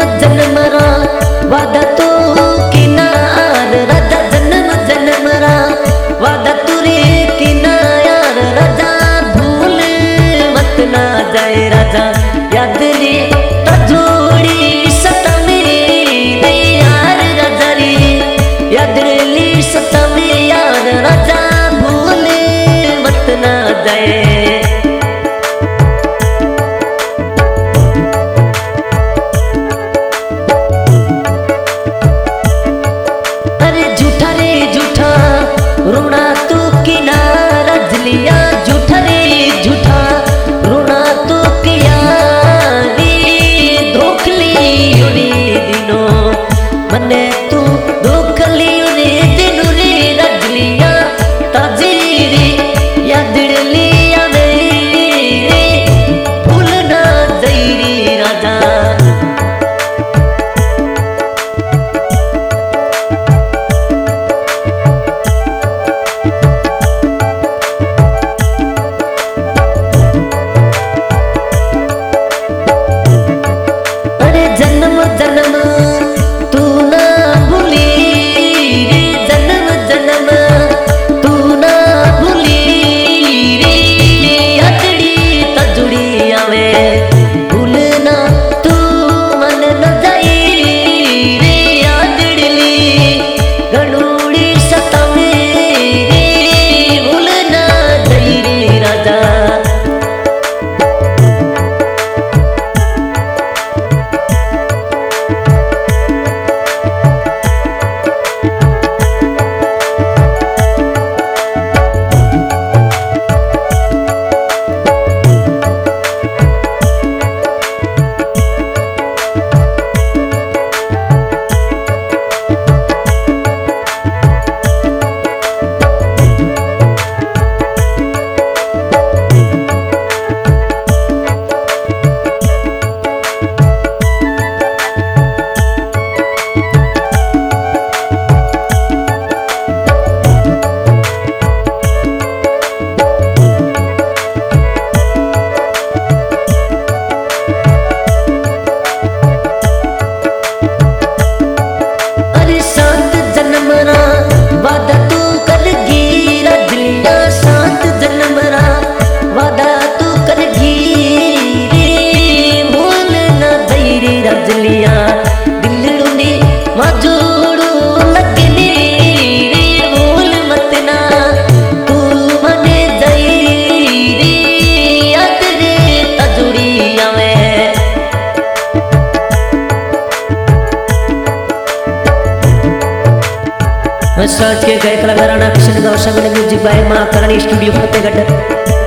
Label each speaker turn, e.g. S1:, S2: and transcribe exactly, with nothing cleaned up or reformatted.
S1: जन्म रा वादा तू किनार राजा जन्म जन्म रा वादा तुरे किनार राजा भूल मत ना जाए राजा याद रे तजोड़ी सतमे रे यार राजा रे याद रे सतमे यार राजा भूल मत ना जाए। रोना तो किनारा जलिया झूठा रे झूठा रोना तो किया रे धोखली रे दिनो मने तू धोखली रे दिनो रे रजलिया ताजी रे याद लिया रे भूल ना जाई रे राजा। जन्म जन्म तू ना भूली रे जन्म जन्म तू ना भूली रे यादड़ी तजुड़ी आवे भूलना तू मन न जाई रे यादड़ी गणूड़ी सतमे रे भूलना जाई रे राजा। वादा तू करगी रजलिया सात जन्म रा वादा तू करगी रे भूल ना जाई रे रजलिया दिलड़ू ने माजोड़ू लगने रे भूल मत ना तू मने जाई रे याद रे तजुड़ी आवे। साज के गायक कलाकारांना किशन गाव संगीत म्युझिक बाय महाकाराणी स्टुडिओ फतेहगड।